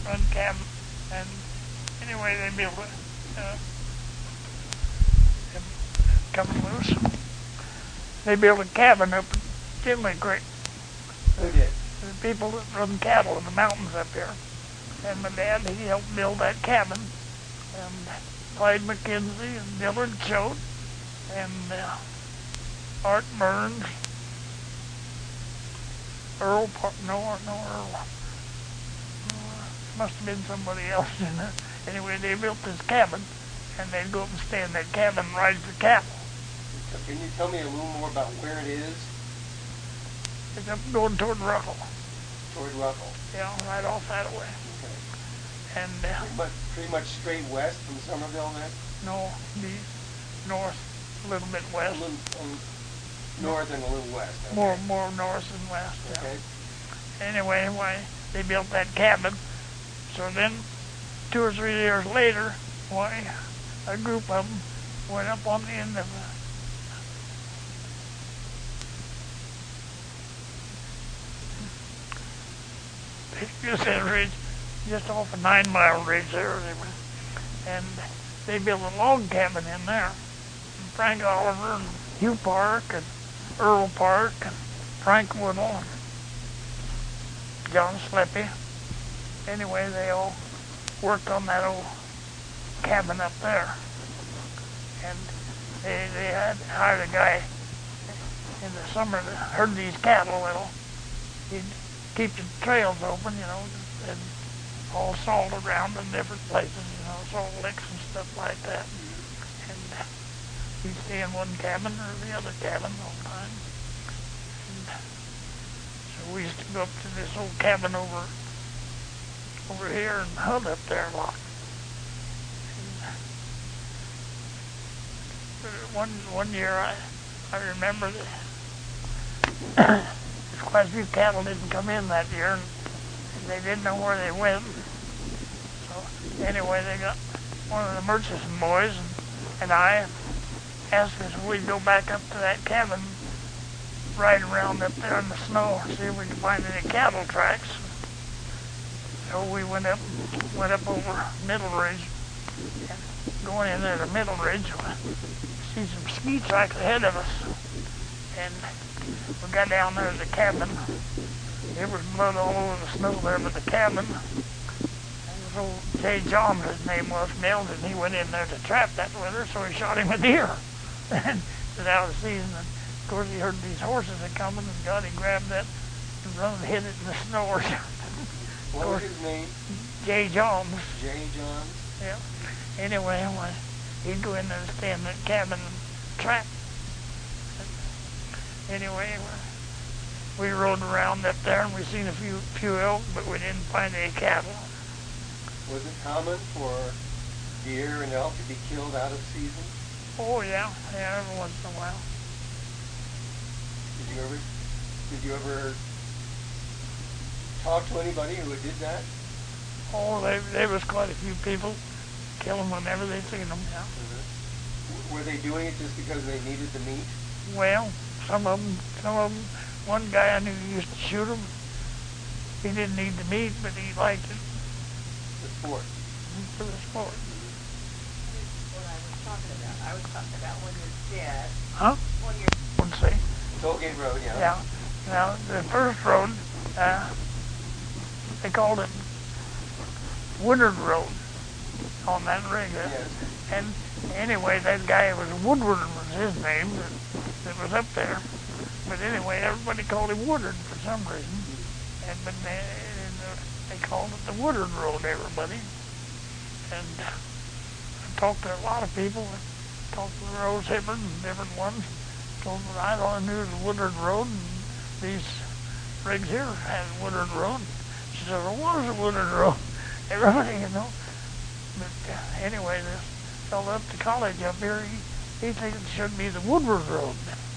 run cabin. And anyway, they built it. Coming loose. They built a cabin up in Tinley Creek. Who did? The people that run cattle in the mountains up here. And my dad, he helped build that cabin. And Clyde McKenzie and Dillard Choate and Art Burns, Earl, must have been somebody else in there. Anyway, they built this cabin, and they'd go up and stay in that cabin and ride the cattle. Can you tell me a little more about where it is? It's up going toward Ruckle. Toward Ruckle? Yeah, right off that way. Okay. And pretty much straight west from Somerville there? No, the north, a little bit west. North and a little west. Okay. More north and west. Yeah. Okay. Anyway, they built that cabin. So then, 2 or 3 years later, a group of them went up on the end of ridge, just off a 9 Mile ridge there, and they built a log cabin in there. And Frank Oliver and Hugh Park and Earl Park and Frank Woodall and John Sleppy. Anyway, they all worked on that old cabin up there. And they had hired a guy in the summer to herd these cattle. Well, he'd keep the trails open, and all salt around in different places, salt licks and stuff like that. And he'd stay in one cabin or the other cabin all the time. And so we used to go up to this old cabin over here and hunt up there a lot. And one year I remember that quite a few cattle didn't come in that year, and they didn't know where they went. So anyway, they got one of the Murchison boys and I asked us if we'd go back up to that cabin, ride around up there in the snow, see if we could find any cattle tracks. So we went up over Middle Ridge, and going in there to Middle Ridge, we see some ski tracks ahead of us, and we got down there to the cabin. There was blood all over the snow there by the cabin. And this old Jay Johns, his name was, nailed it, and he went in there to trap that winter, so he shot him a deer. And it was out of season, and of course he heard these horses a coming, and God, he grabbed that and run and hit it in the snow. What was his name? Jay Johns. Jay Johns? Yeah. Anyway, he'd go in there and stay in that cabin and trap. Anyway, we rode around up there and we seen a few elk, but we didn't find any cattle. Was it common for deer and elk to be killed out of season? Oh yeah, every once in a while. Did you ever talk to anybody who did that? Oh, there was quite a few people kill them whenever they seen them. Yeah. Mm-hmm. Were they doing it just because they needed the meat? Well, some of them. One guy I knew used to shoot them. He didn't need the meat, but he liked it. The sport. For the sport. What I was talking about when you're dead. Huh? When you're... Let's see. Tollgate Road, yeah. Yeah. Now, the first road, they called it Woodard Road on that rig. Yes. And anyway, that guy was Woodward was his name that was up there. But anyway, everybody called him Woodard for some reason. But they called it the Woodard Road, everybody. And I talked to a lot of people. I talked to Rose Hibbard and different ones. Told them I only knew it was Woodard Road, and these rigs here had Woodard Road. She said, well, what is a Woodard Road? Everybody, But anyway, this fellow up to college up here, he thinks it should be the Woodward Road.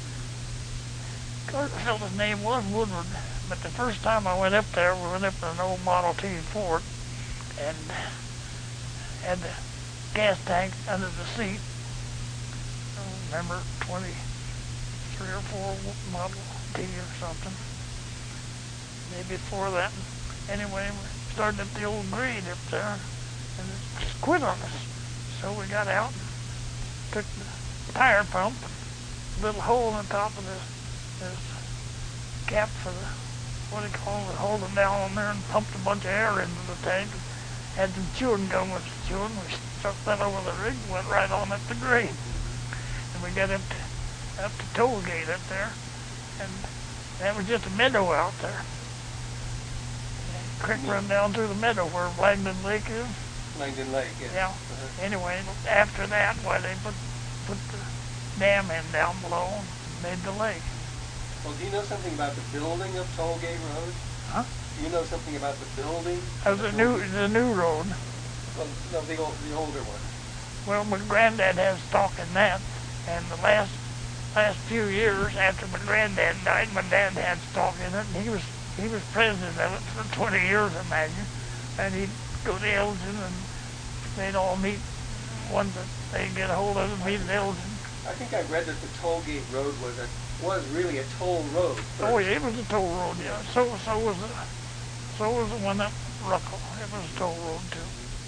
Of course, the fellow's name was Woodward, but the first time I went up there, we went up in an old Model T Ford and had the gas tank under the seat. I don't remember, 23 or 4 Model T or something. Maybe before that. Anyway, we started at the old grade up there, and it quit on us. So we got out and took the tire pump, a little hole in the top of this cap for the, what do you call it, hold it down on there and pumped a bunch of air into the tank. Had some chewing gum with the chewing. We stuck that over the rig, went right on up the grade. And we got up to toll gate up there, and that was just a meadow out there. Creek run down through the meadow where Langdon Lake is. Langdon Lake, yes. Yeah. Anyway, after that, they put the dam in down below and made the lake. Well, do you know something about the building of Tollgate Road? Huh? Do you know something about the building? The new road. Well, no, the older one. Well, my granddad has stock in that, and the last few years after my granddad died, my dad had stock in it, and he was president of it for 20 years, I imagine. And he'd go to Elgin, and they'd all meet. Ones that they'd get a hold of and meet at Elgin. I think I read that the Tollgate Road was really a toll road first. Oh yeah, it was a toll road. Yeah. So was the one up Ruckle. It was a toll road too.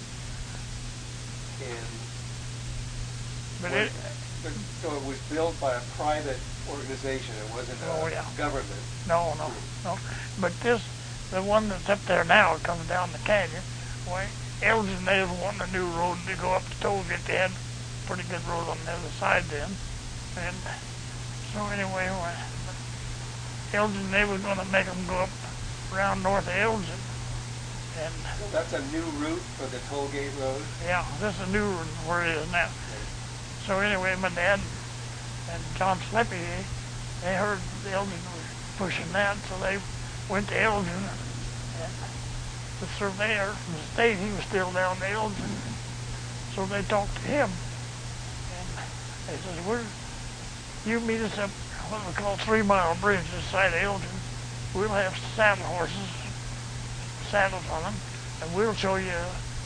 And so it was built by a private organization. It wasn't a government. No. But the one that's up there now, comes down the canyon. Why, Elgin, they was wanting a new road to go up the Tollgate. They had a pretty good road on the other side then. And so anyway, Elgin, they were going to make them go up around north of Elgin. And so that's a new route for the Tollgate Road? Yeah, this is a new route where it is now. So anyway, my dad and John Slippy, they heard Elgin was pushing that, so they went to Elgin, and the surveyor from the state, he was still down in Elgin, so they talked to him, and they said, you meet us up what we call 3 Mile Bridge this side of Elgin. We'll have saddle horses, saddles on them, and we'll show you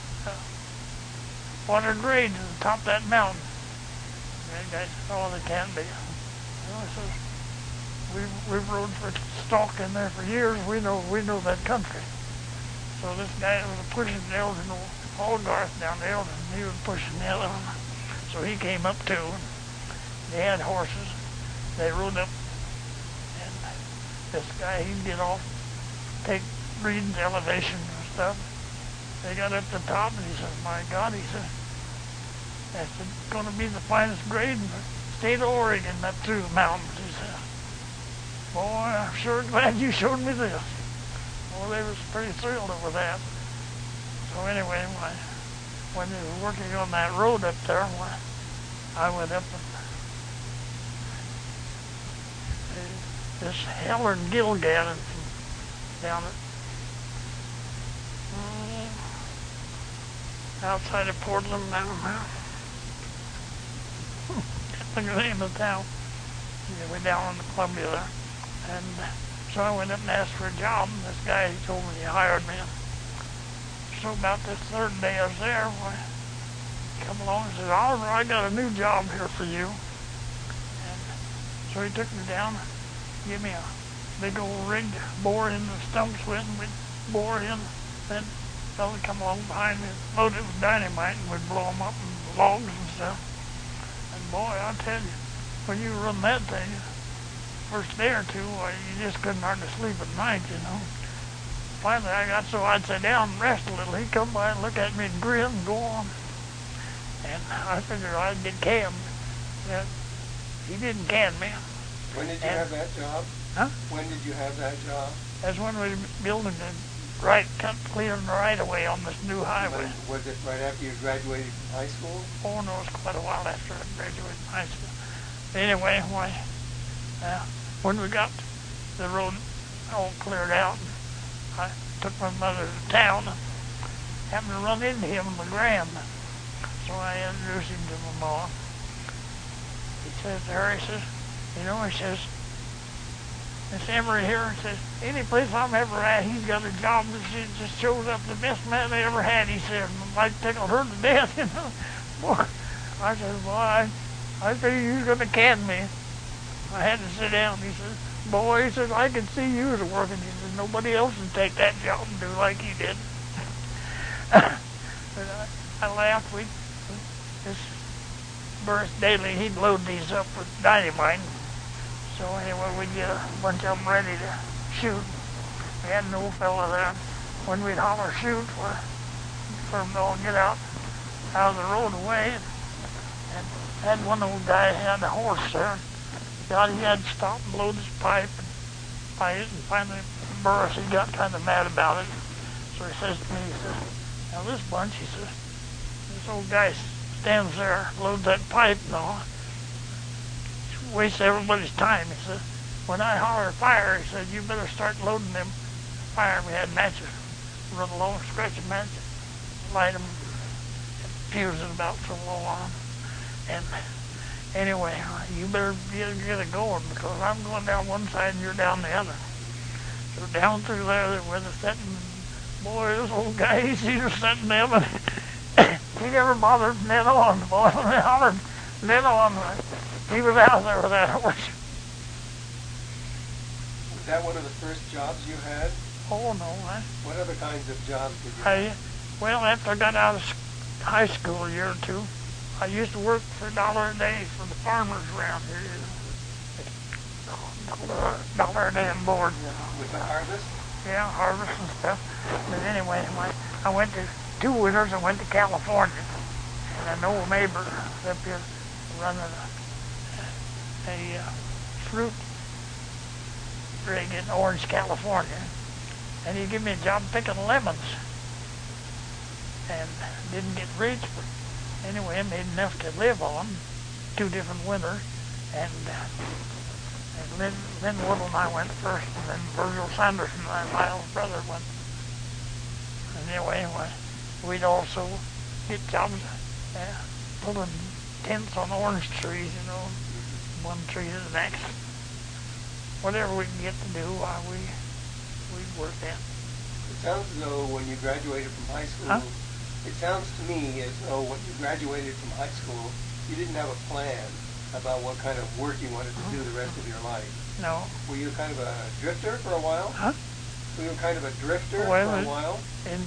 water grade to the top of that mountain. And the guy said, oh, they can't be. I said, we've rode for stock in there for years. We know that country. So this guy was pushing the Elgin, Allgarth down the Elgin. He was pushing the other one. So he came up too. They had horses. They rode up, and this guy, he'd get off, take readings, elevations and stuff. They got up to the top, and he said, my God, he said, that's going to be the finest grade in the state of Oregon up through the mountains, he said. Boy, I'm sure glad you showed me this. Well, they was pretty thrilled over that. So anyway, when they were working on that road up there, I went up and this Helen Gilgan down outside of Portland now. Can't think of the name of the town. Yeah, we're down in the Columbia there. And so I went up and asked for a job, and this guy, he told me he hired me. So about this third day I was there, he come along and said, Oliver, I got a new job here for you. And so he took me down, give me a big old rig to bore in the stumps with, and we'd bore in. Then a fellow would come along behind me, load it with dynamite, and we'd blow them up in logs and stuff. And boy, I tell you, when you run that thing, first day or two, you just couldn't hardly sleep at night, you know. Finally, I got so I'd sit down and rest a little. He'd come by and look at me and grin and go on. And I figured I'd get canned. Yeah, he didn't can me. When did you have that job? Huh? When did you have that job? That's when we were building the clearing the right of way on this new highway. Was it right after you graduated from high school? Oh no, it was quite a while after I graduated from high school. Anyway, when we got the road all cleared out, I took my mother to town and happened to run into him in the Grand. So I introduced him to my mom. He says to her, he says, he says, Miss Emery here, says, any place I'm ever at, he's got a job that just shows up the best man they ever had, he said. Like tickled her to death, you know. Boy, I said, boy, I figured you was going to can me. I had to sit down. He said, boy, he said, I can see you was working. He said, nobody else would take that job and do like he did. I laughed. This Burris Daly, he'd load these up with dynamite. So anyway, we'd get a bunch of them ready to shoot. We had an old fella there. When we'd holler shoot for them to all get out of the road away, and had one old guy had a horse there. God, he had to stop and load his pipe and fight it, and finally Burris, he got kind of mad about it. So he says to me, he says, now this bunch, he says, this old guy stands there, loads that pipe and all, wastes everybody's time. He says, when I holler fire, he said, you better start loading them fire. We had matches, run a long stretch of matches, light them, fuse it about so long. And anyway, you better get it going because I'm going down one side and you're down the other. So down through there where the setting, boy, this old guy, he's just sitting there, but he never bothered Ned on. Boy, when they hollered Ned on, he was out there with that horse. Was that one of the first jobs you had? Oh, no. What other kinds of jobs did you have? Well, after I got out of high school a year or two, I used to work for $1 a day for the farmers around here. $1 a day on board. With the harvest? Yeah, harvest and stuff. But anyway, I went to 2 winters. I went to California, and an old neighbor up here running a fruit rig in Orange, California, and he gave me a job picking lemons, and didn't get rich, but anyway, I made enough to live on 2 different winters, and Lynn Woodle and I went first, and then Virgil Sanderson and my old brother went. And anyway, we'd also get jobs pulling tents on orange trees, one tree to the next. Whatever we can get to do, we'd work in. It sounds as though when you graduated from high school, It sounds to me as though when you graduated from high school, you didn't have a plan about what kind of work you wanted to do the rest of your life. No. Were you kind of a drifter for a while? Huh? Were you kind of a drifter for a while? In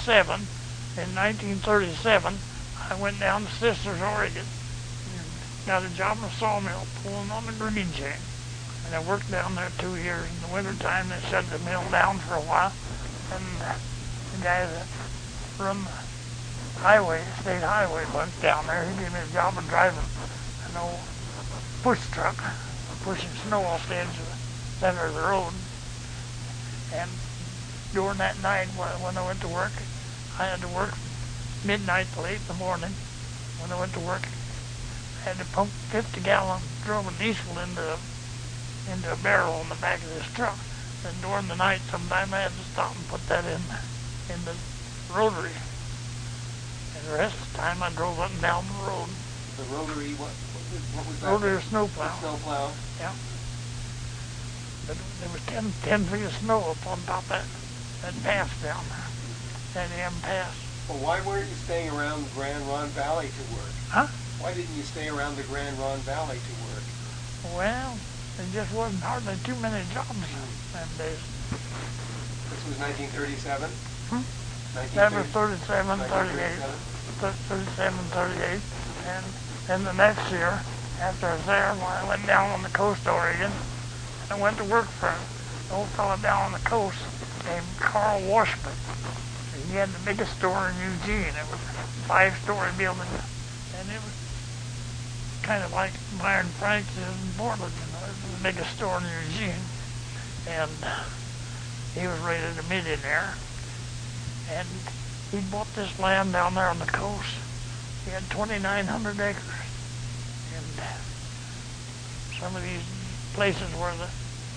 1937, I went down to Sisters, Oregon, and got a job in a sawmill pulling on the green chain. And I worked down there 2 years. In the wintertime, they shut the mill down for a while. And the guy that run the state highway bunch down there, he gave me a job of driving an old push truck, pushing snow off the edge of the center of the road. And during that night when I went to work, I had to work midnight till 8 in the morning. When I went to work, I had to pump 50-gallon drum of diesel into a barrel on the back of this truck. And during the night, sometime I had to stop and put that in the rotary. And the rest of the time, I drove up and down the road. The rotary, what was that? Rotary snowplow. The snowplow? Yeah. But there was 10 feet of snow up on top of that pass down there. That M pass. Well, why weren't you staying around the Grand Ronde Valley to work? Huh? Why didn't you stay around the Grand Ronde Valley to work? Well, there just wasn't hardly too many jobs them days. This was 1937? That was 37, 38. 37, 38. And then the next year, after I was there, I went down on the coast of Oregon. I went to work for an old fellow down on the coast named Carl Washburn. He had the biggest store in Eugene. It was a 5-story building. And it was kind of like Myron Frank's in Portland. It was the biggest store in Eugene. And he was rated a millionaire. And he bought this land down there on the coast. He had 2,900 acres. And some of these places where the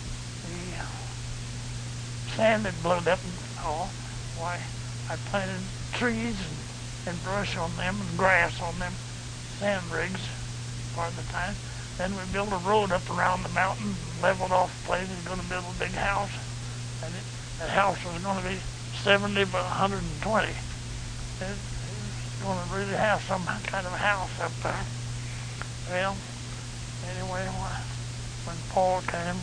sand had blown up and all, why, I planted trees and brush on them and grass on them sand rigs part of the time. Then we built a road up around the mountain, leveled off the place. We were going to build a big house. And that house was going to be 70 by 120. It was going to really have some kind of a house up there. Well, anyway, when Paul came,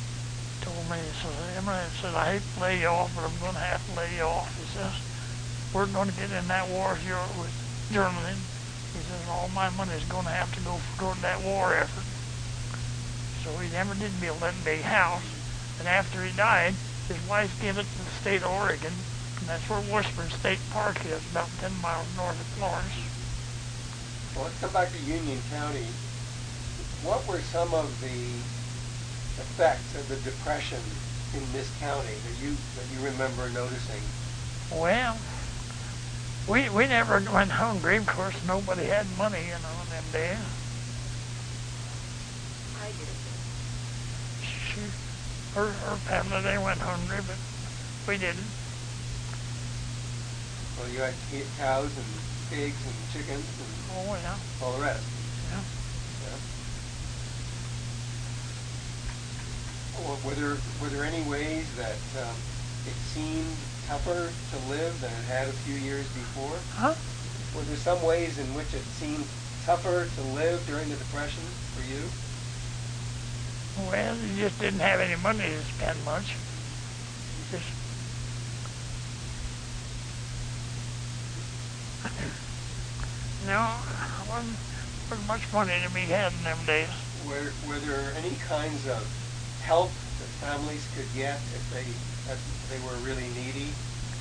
told me, he said, Emory, I hate to lay you off, but I'm going to have to lay you off. He says, we're going to get in that war with Germany. He says, all my money is going to have to go toward that war effort. So he never did build that big house. And after he died, his wife gave it to the state of Oregon, and that's where Washburn State Park is, about 10 miles north of Florence. Well, let's come back to Union County. What were some of the effects of the Depression in this county that you remember noticing? Well, we never went hungry. Of course, nobody had money, in them days. I did. Her family, they went hungry, but we didn't. Well, you had cows and pigs and chickens and all the rest. Yeah. Well, were there any ways that it seemed tougher to live than it had a few years before? Huh? Were there some ways in which it seemed tougher to live during the Depression for you? Well, you just didn't have any money to spend much. Just no, wasn't much money to be had in them days. Were there any kinds of help that families could get if they were really needy?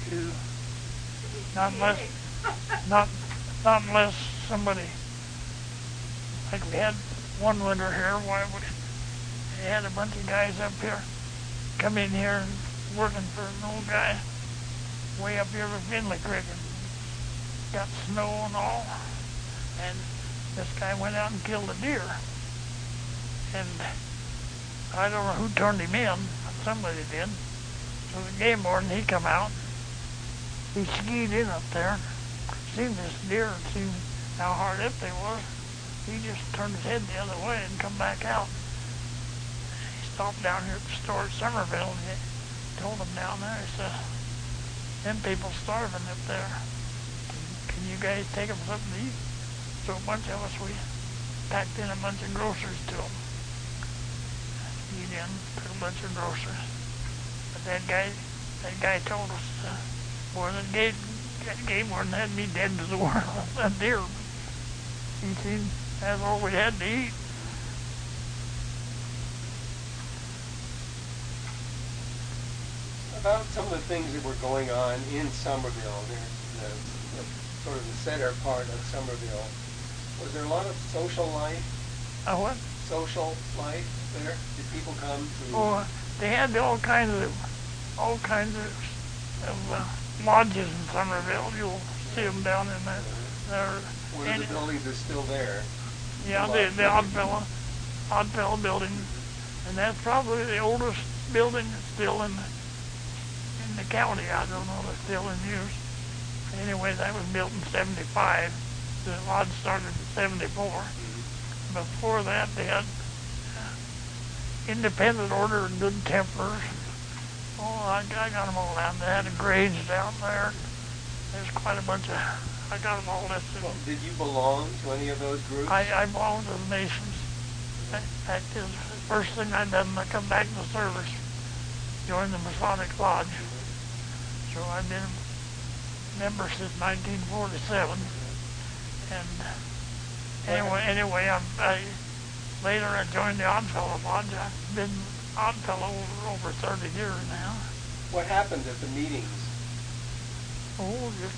Not unless somebody, like we had one winter here, they had a bunch of guys up here come in here and working for an old guy way up here with Finley Creek, and got snow and all, and this guy went out and killed a deer, and I don't know who turned him in, but somebody did. So the game warden, he come out, he skied in up there, seen this deer and seen how hard up they was. He just turned his head the other way and come back out. He stopped down here at the store at Somerville, and he told them down there, he said, them people starving up there. Can you guys take them something to eat? So a bunch of us, we packed in a bunch of groceries to them. He then took a bunch of groceries. But that guy told us, boy, that game warden had me dead to the world. That deer, he seen that's all we had to eat. About some of the things that were going on in Somerville, the sort of the center part of Somerville, was there a lot of social life? What? Social life there? Did people come to? Oh, they had all kinds of lodges in Somerville. You'll see them down in there. One of the buildings is still there. Yeah, the Oddfellow building, and that's probably the oldest building that's still in the county. I don't know if it's still in use. Anyway, that was built in 75. The lodge started in 74. Before that, they had Independent Order and Good Templars. Oh, I got them all down. They had a Grange down there. There's quite a bunch of, I got them all listed. Well, did you belong to any of those groups? I belonged to the Masons. That is the first thing I done when I come back to the service. Joined the Masonic Lodge. So I've been a member since 1947. And anyway, later I joined the Oddfellow Lodge. I've been Oddfellow over 30 years now. What happened at the meetings? Oh, just,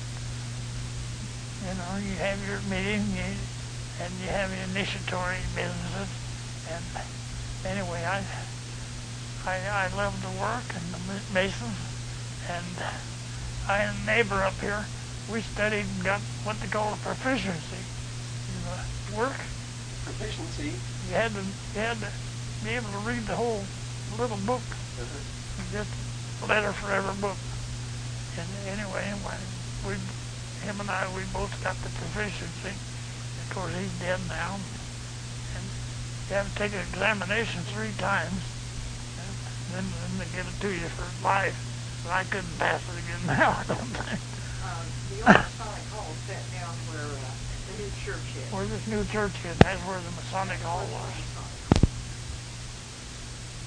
you have your meeting and you have your initiatory businesses. And anyway, I love the work and the Masons. And I had a neighbor up here. We studied and got what they call a proficiency in the work. Proficiency? You had to be able to read the whole little book. Just a letter for every book. And anyway, him and I, we both got the proficiency. Of course, he's dead now. And you have to take an examination 3 times. And then they give it to you for life. But I couldn't pass it again now, I don't think. The old Masonic Hall is set down where the new church is. Where this new church is, that's where the Masonic Hall was.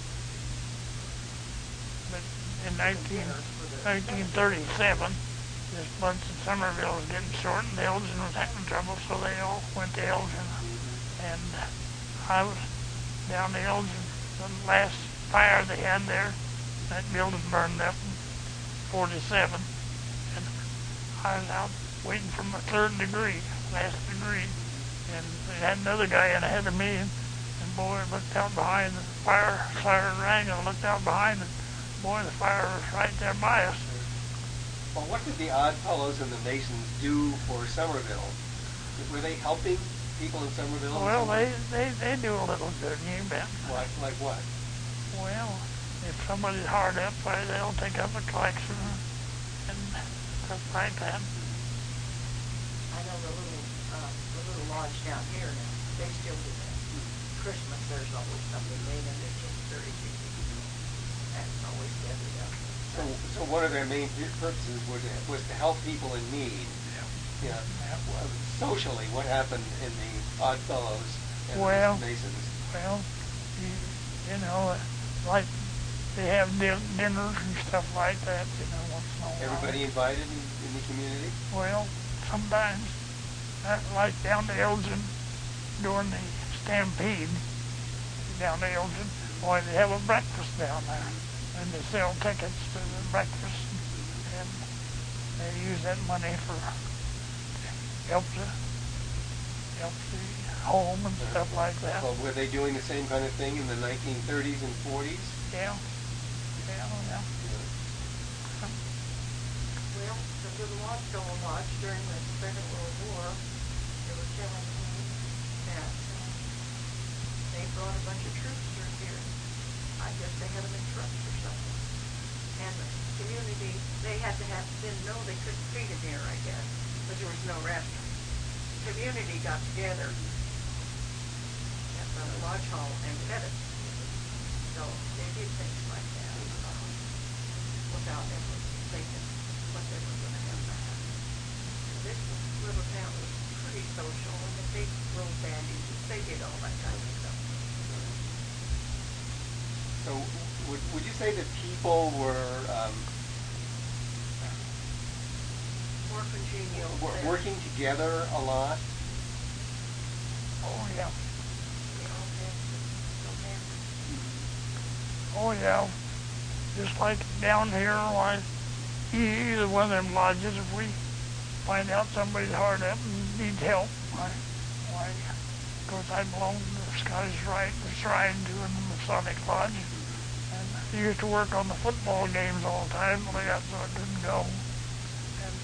But in 1937, this bunch in Somerville was getting short and Elgin was having trouble, so they all went to Elgin. And I was down to Elgin. The last fire they had there, that building burned up in 47. And I was out waiting for my third degree, last degree. And they had another guy in ahead of me. And boy, I looked out behind, the fire siren rang, and I looked out behind, and boy, the fire was right there by us. Well, what did the Oddfellows and the Masons do for Somerville? Were they helping people in Somerville? Well, they do a little good, you bet. Like what? Well, if somebody's hard up, they'll take up a collection and stuff like that. I know the little lodge down here now, they still do that. Christmas, there's always something made in it, it's very big. That's always gathered up. So one of their main purposes was to help people in need. Yeah. Socially, what happened in the Oddfellows and the Masons? Well, you know, like they have dinners and stuff like that, you know, once in a while. Everybody invited in the community? Well, sometimes, like down to Elgin during the Stampede, down to Elgin, boy, they have a breakfast down there, and they sell tickets to the breakfast, and they use that money for help the home and stuff like that. Well, were they doing the same kind of thing in the 1930s and 40s? Yeah. Well, the little Lodge Lodge during the Second World War, they were telling me that they brought a bunch of troops through here. I guess they had them in trucks or something. And the community, they didn't know they couldn't feed them here, I guess, but there was no restaurant. The community got together at the Lodge Hall and fed it. So they did things like that without ever thinking what they were going to have to have. This little town was pretty social, and the big little bandies, they did all that kind of stuff. So would you say that people were More congenial. working together a lot? Oh, yeah. They all had Oh, yeah. Just like down here, why, either one of them lodges, if we find out somebody's hard up and needs help, why, of course, I belong to the Scottish Rite, the Shrine to the Masonic Lodge, and I used to work on the football games all the time, but I got so I couldn't go. And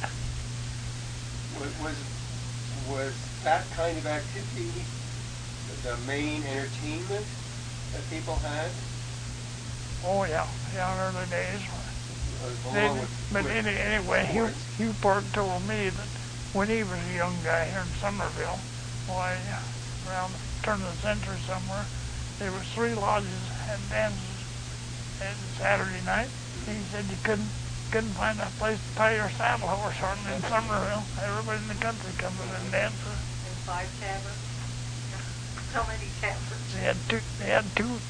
was that kind of activity the main entertainment that people had? oh, yeah, in early days. Along But with anyway, Hugh Park told me that when he was a young guy here in Somerville, why, around the turn of the century somewhere, there was 3 lodges had dances at Saturday night. He said you couldn't find a place to tie your saddle horse on in Somerville. Everybody in the country comes in and dances. And 5 taverns. So many taverns. They had two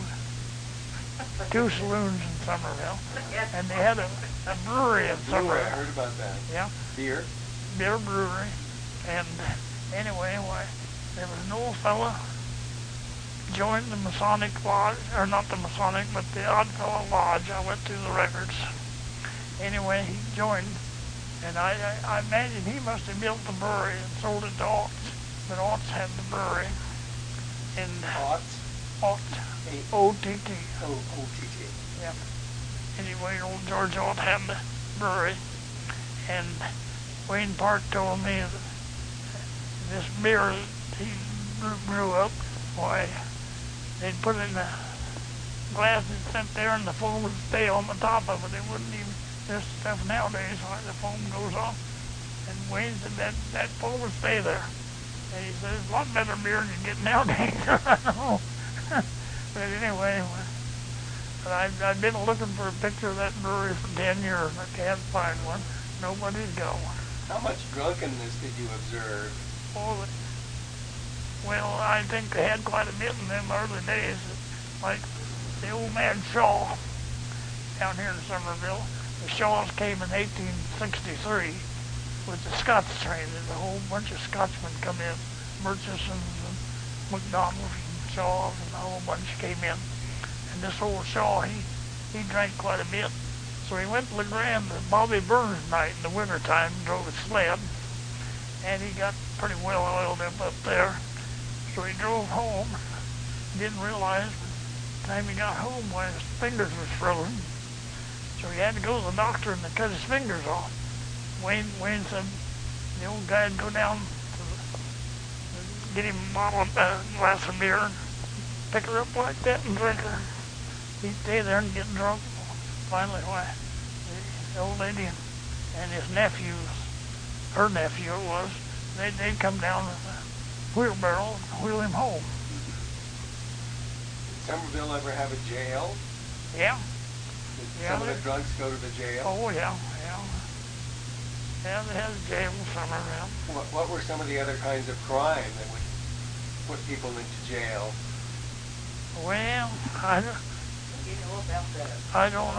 saloons in Somerville, and they had a brewery in brewery, I Somerville. heard about that. Yeah. Beer? Beer brewery. And anyway, why, there was an old fella joined the Masonic Lodge, or not the Masonic, but the Oddfellow Lodge. I went through the records. Anyway, he joined, and I imagine he must have built the brewery and sold it to Otts, but Otts had the brewery. And Otts? Ott, O-T-T. O-T-T. Yeah. Anyway, old George Ott had the brewery, and Wayne Park told me that this beer that he brew up, why, they'd put it in a glass and sit there, and the foam would stay on the top of it. It wouldn't even, this stuff nowadays, why the foam goes off. And Wayne said that foam would stay there. And he said, it's a lot better beer than you get nowadays. I know. But anyway, but I've been looking for a picture of that brewery for 10 years. I can't find one. Nobody's got one. How much drunkenness did you observe? Oh, well, I think they had quite a bit in them early days. Like the old man Shaw down here in Somerville, The Shaws came in 1863 with the Scots train. There's a whole bunch of Scotsmen come in, Murchisons and McDonalds and Shaws, and a whole bunch came in. And this old Shaw, he drank quite a bit. So he went to LeGrand to Bobby Burns night in the wintertime and drove a sled. And he got pretty well oiled up there. So he drove home. Didn't realize by the time he got home why his fingers were frozen. So he had to go to the doctor and they cut his fingers off. Wayne said the old guy'd go down to get him a glass of beer and pick her up like that and drink her. He'd stay there and get drunk. Finally, why, the old lady and his nephews, her nephew it was, they'd come down with a wheelbarrow and wheel him home. Did Somerville ever have a jail? Yeah. Did some of the drunks go to the jail? Oh, yeah. Yeah, they had a jail in Somerville. What were some of the other kinds of crime that would put people into jail? Well, I don't know.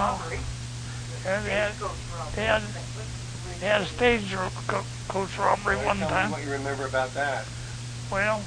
They had a stagecoach robbery one Tell time. me what you remember about that. Well,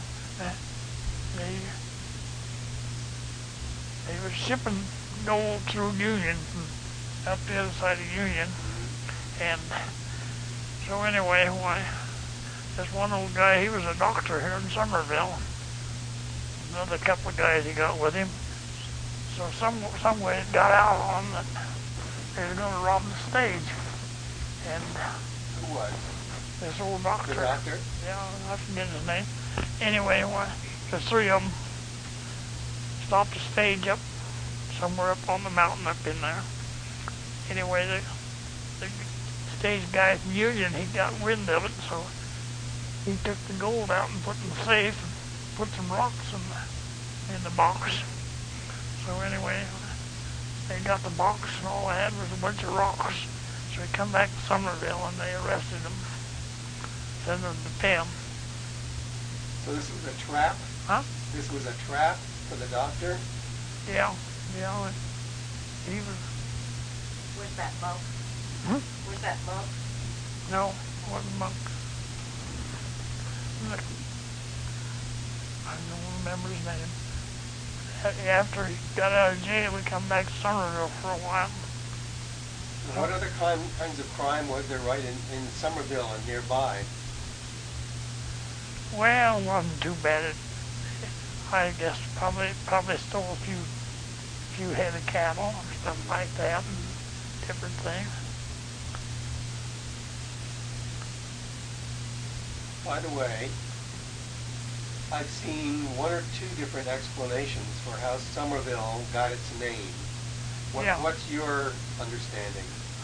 they were shipping gold through Union, from up the other side of Union, and so anyway, this one old guy, he was a doctor here in Somerville. Another couple of guys he got with him. So some way it got out on that they were going to rob the stage. And who was? This old doctor. The doctor? Yeah, I forget his name. Anyway, the three of them stopped the stage up somewhere up on the mountain up in there. Anyway, the stage guy from Union, he got wind of it, so he took the gold out and put it in the safe and put some rocks in the box. So anyway, they got the box and all they had was a bunch of rocks. So he come back to Somerville and they arrested him, sent him to Penn. So this was a trap? Huh? This was a trap for the doctor? Yeah, he was... Where's that monk? Where's that monk? No, wasn't monk. I don't remember his name. After he got out of jail, we come back to Somerville for a while. What other kinds of crime was there right in Somerville and nearby? Well, it wasn't too bad. I guess probably stole a few head of cattle or stuff like that, and different things. By the way, I've seen one or two different explanations for how Somerville got its name. What's your understanding?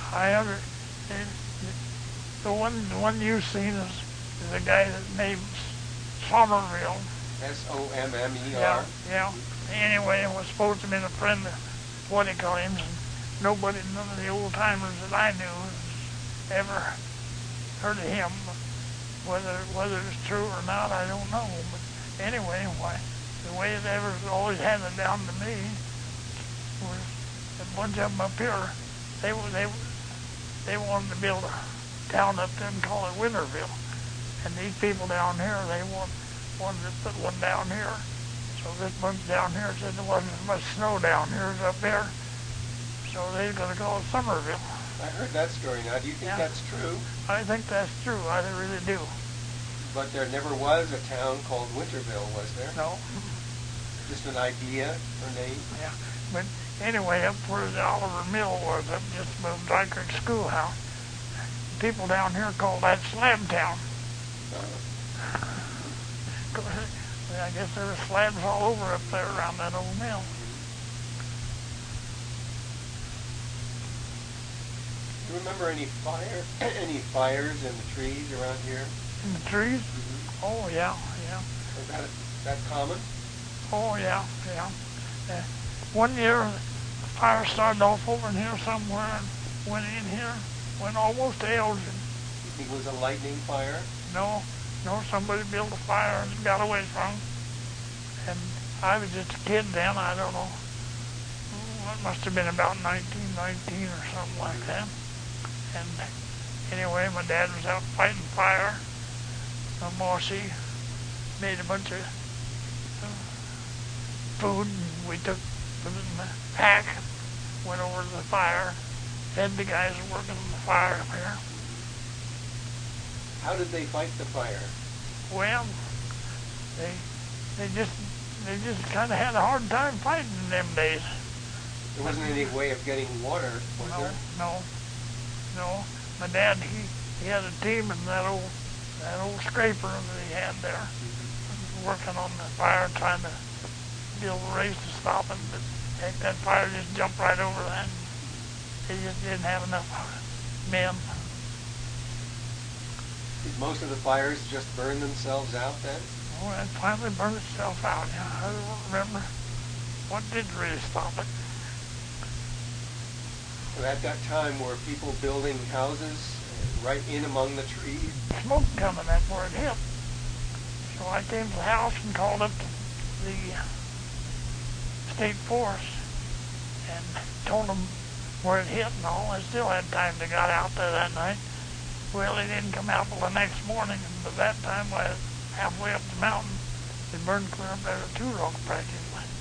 The one you've seen is a guy that named Somerville. S-O-M-M-E-R? Yeah. Anyway, it was supposed to have been a friend of what he claims, and none of the old timers that I knew has ever heard of him. Whether it's true or not, I don't know. But anyway, the way they were always handed down to me was a bunch of them up here. They wanted to build a town up there and call it Winterville, and these people down here they wanted to put one down here. So this bunch down here said there wasn't as much snow down here as up there, so they're going to call it Somerville. I heard that story now. Do you think that's true? I think that's true. I really do. But there never was a town called Winterville, was there? No. Just an idea or name? Yeah. But anyway, up where the Oliver Mill was, up just above Dry Creek Schoolhouse, people down here call that Slab Town. I guess there were slabs all over up there around that old mill. Do you remember any fires in the trees around here? In the trees? Mm-hmm. Oh, yeah. Is that common? Oh, yeah. One year, the fire started off over in here somewhere and went in here, went almost to Elgin. You think it was a lightning fire? No, somebody built a fire and got away from it. And I was just a kid then, I don't know. It must have been about 1919 or something like that. And anyway, my dad was out fighting fire. Marcy made a bunch of food, and we put it in the pack, went over to the fire, had the guys working on the fire up here. How did they fight the fire? Well, they just kind of had a hard time fighting in them days. There wasn't any way of getting water, was there? No. My dad, he had a team in that old scraper that he had there, working on the fire, trying to build a race to stop it. But heck, that fire just jumped right over that. They just didn't have enough men. Did most of the fires just burn themselves out then? Oh, it finally burned itself out. Yeah, I don't remember what did really stop it. Well, at that time, were people building houses right in among the trees? Smoke coming, that's where it hit. So I came to the house and called up the state forest and told them where it hit and all. I still had time to get out there that night. Well, they didn't come out till the next morning, and by that time I was halfway up the mountain. It burned clear up there to Two-Rock practically.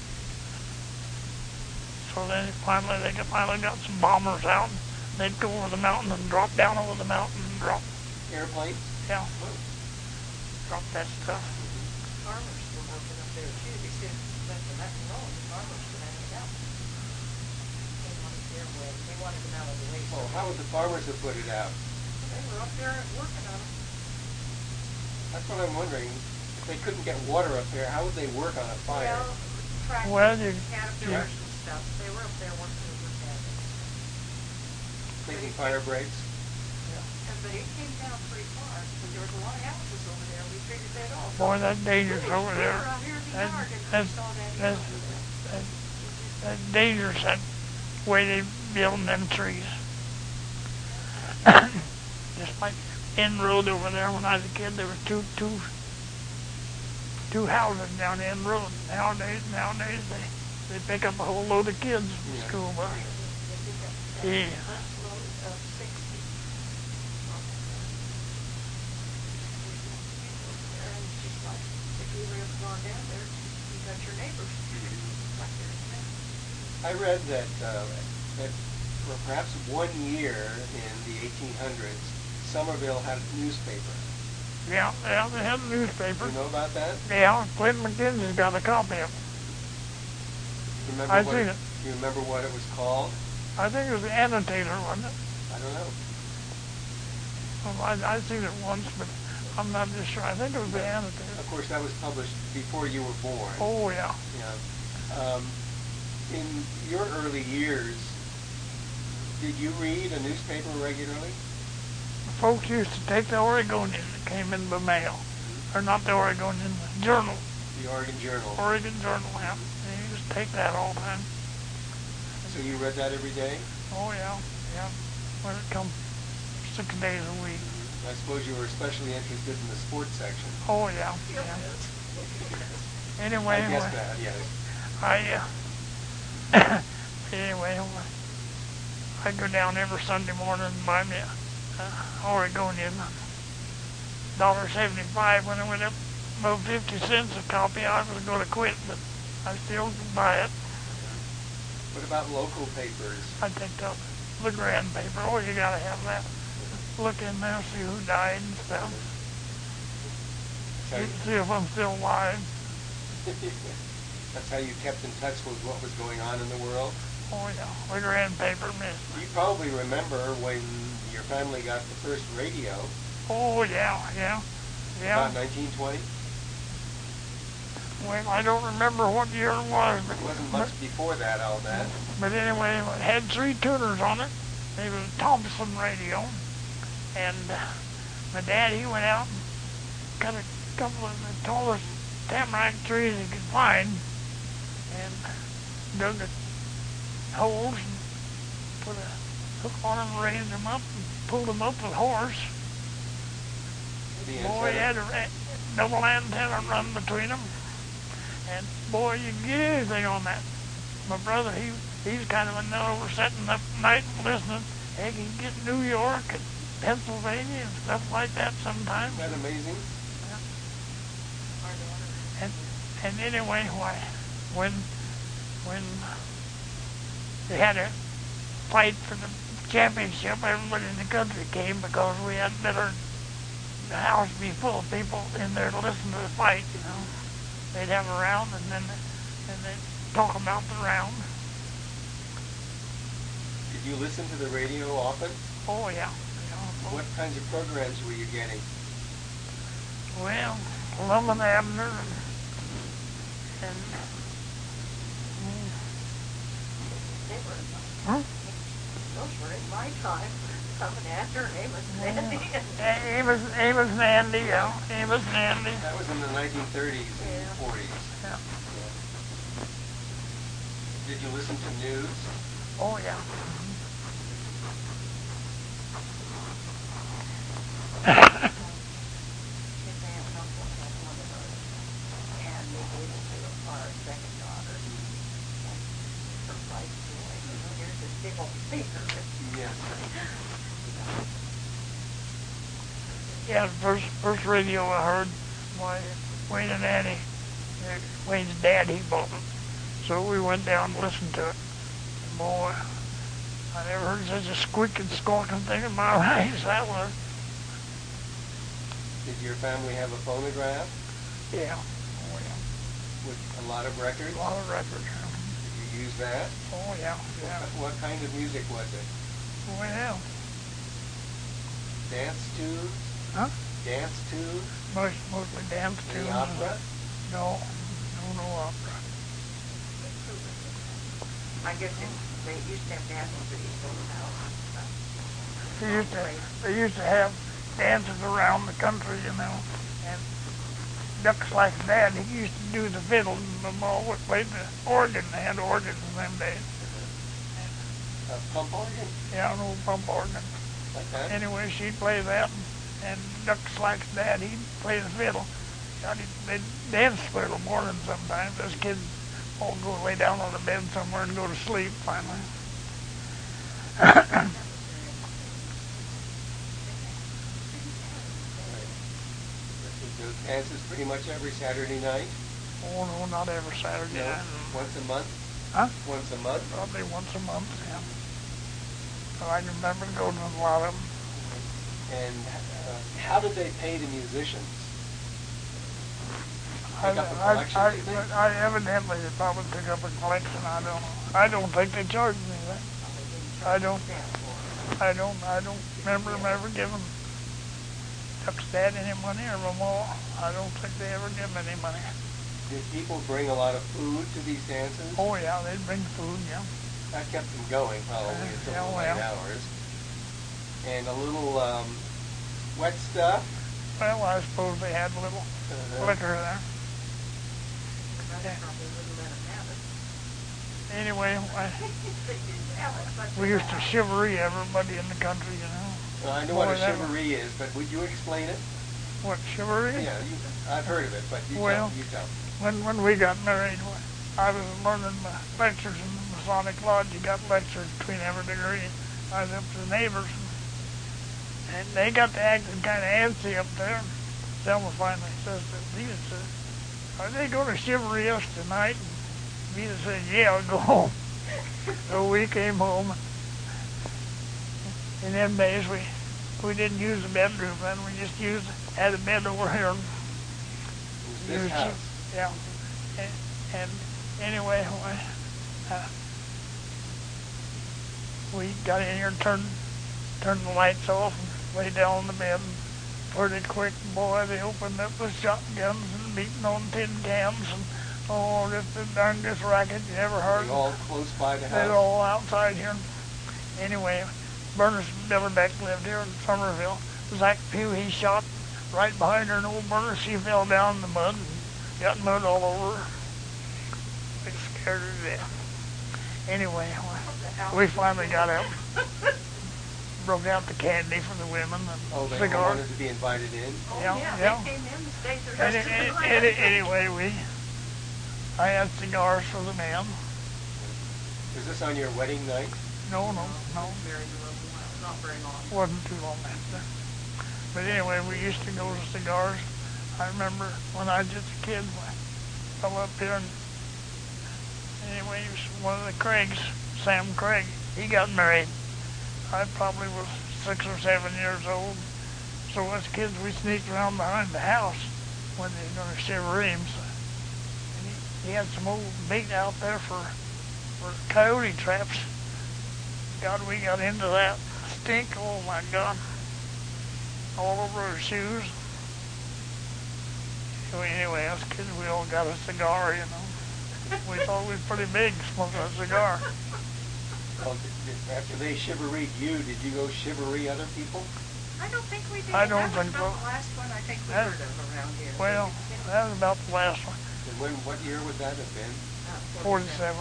So then finally they finally got some bombers out, and they'd go over the mountain and drop down over the mountain and drop. Airplanes? Yeah. Drop that stuff. Farmers were working up there too. They said that the mountain road, the farmers were having it out. They wanted their way. They wanted them out of the way. Well, how would the farmers have put it out? They were up there working on it. That's what I'm wondering. If they couldn't get water up there, how would they work on a fire? Well, caterpillars and stuff. They were up there working with caterpillars. Making fire breaks? But it came down pretty far, because there was a lot of houses over there. We figured that all. Boy, that's dangerous over there. That's dangerous, that way they building them trees. Just like End Road over there when I was a kid, there were two houses down End Road. Nowadays they pick up a whole load of kids from school bus. Yeah. I read that for perhaps 1 year in the 1800s, Somerville had a newspaper. Yeah, they had a newspaper. You know about that? Yeah, Clint McKenzie's got a copy of it. I've seen it. You remember what it was called? I think it was the Annotator, wasn't it? I don't know. Well, I've seen it once, but I'm not just sure. I think it was the Annotator. Of course, that was published before you were born. Oh, yeah. Yeah. In your early years, did you read a newspaper regularly? Folks used to take the Oregonian that came in the mail. Or not the Oregonian, the Journal. The Oregon Journal. Oregon Journal, yeah. They used to take that all the time. So you read that every day? Oh, yeah. When it come 6 days a week. I suppose you were especially interested in the sports section. Oh, yeah. Anyway. I guess that, yes. Anyway, I go down every Sunday morning and buy me a Oregonian, $1.75. When it went up about 50 cents a copy, I was going to quit, but I still buy it. What about local papers? I take the Grand paper. Oh, you got to have that. Look in there, see who died and stuff. See if I'm still alive. That's how you kept in touch with what was going on in the world? Oh, yeah. The Grand paper, miss. You probably remember when your family got the first radio. Oh, yeah. About 1920? Well, I don't remember what year it was. But it wasn't much before that, I'll bet. But anyway, it had 3 tuners on it. It was a Thompson radio. And my dad, he went out and cut a couple of the tallest tamarack trees he could find and dug the holes and put a hook on them, raised them up, and pulled them up with a horse. Boy, he had a double antenna run between them. And boy, you can get anything on that. My brother, he's kind of a nut over sitting up at night and listening. They can get New York and Pennsylvania and stuff like that sometimes. Isn't that amazing? And anyway, when they had a fight for the championship, everybody in the country came because we had better, the house be full of people in there to listen to the fight, you know. They'd have a round and then they'd talk about the round. Did you listen to the radio often? Oh, yeah. What kinds of programs were you getting? Well, Lum and Abner and Those were in my time. Coming after Amos and Andy. Amos and Andy, yeah. Amos and Andy. That was in the 1930s and 40s. Yeah. Did you listen to news? Oh, yeah. His aunt and uncle had one of those, and they gave it to our second daughter. And her price boy, here's this big old speaker. Yes. Yeah, the first radio I heard, Wayne and Annie, Wayne's dad, he bought it. So we went down and listened to it. And boy, I never heard such a squeaking, squawking thing in my life as that was. Did your family have a phonograph? Yeah. Oh, yeah. With a lot of records? A lot of records. Did you use that? Oh, yeah. Yeah. What kind of music was it? Well, Dance tunes? huh? Dance tunes? Mostly dance tunes. Any opera? No opera. I guess they used to have dances at East Old House. They used to have dances around the country, you know, and ducks like Dad, he used to do the fiddle, and the mom would play the organ. They had organs in them days. A pump organ? Yeah, an old pump organ. Like that? Anyway, she'd play that, and ducks like Dad, he'd play the fiddle. They'd dance for the morning sometimes. Those kids all go lay down on the bed somewhere and go to sleep finally. Dances pretty much every Saturday night? Oh, no, not every Saturday No? night. Once a month? Huh? Once a month? Probably once a month, yeah. But I can remember going to a lot of them. And how did they pay the musicians? Pick up a collection, do you think? I evidently they probably took up a collection. I don't know. I don't think they charged me that. I don't remember them ever giving Duck's dad any money or Mama. I don't think they ever give them any money. Did people bring a lot of food to these dances? Oh yeah, they'd bring food, yeah. That kept them going probably until Yeah, the well. late hours. And a little wet stuff? Well, I suppose they had a little liquor there. They probably wouldn't let them have it. Anyway, They didn't have it, but we used to chivalry everybody in the country, you know. Well, I know Boy, what a that chivalry is, but would you explain it? What, chivalry? Yeah, I've heard of it, but you Well, tell. When we got married, I was learning my lectures in the Masonic Lodge. You got lectures between every degree. I was up to the neighbors, and they got to acting kind of antsy up there. And Selma finally says to Vita, "Are they going to chivalry us tonight?" And Vita said, "Yeah, I'll go home." So we came home. In them days, we didn't use the bedroom then. We just had a bed over here. It was this house. Yeah. And anyway, we got in here and turned the lights off and lay down on the bed. And pretty quick, boy, they opened up the shotguns and beating on tin cans and just the darndest racket you ever heard. They all close by the They're house? all outside here. Anyway, Berners Billy Beck lived here in Somerville. Zach Pugh, he shot right behind her, and old Berners, she fell down in the mud and got mud all over her. They scared her to death. Anyway, we finally got out, broke out the candy for the women and They cigars. wanted to be invited in? oh Yeah, yeah, yeah. they came in and stayed the rest of the night. Anyway, I had cigars for the men. Was this on your wedding night? No. Married a little while not very long. Wasn't too long after. But anyway, we used to go to cigars. I remember when I was just a kid, I fell up here and anyway, he was one of the Craigs, Sam Craig. He got married. I probably was 6 or 7 years old. So as kids, we sneaked around behind the house when they were going to shiver reams. And he had some old bait out there for coyote traps. God, we got into that stink. Oh my God. All over our shoes. So anyway, us kids, we all got a cigar, you know. We thought we were pretty big smoking a cigar. Well, after they shivery you, did you go shivery other people? I don't think we did. I don't that was think about so. the last one I think we That- heard of around here. Well, that was about the last one. And what year would that have been? 47.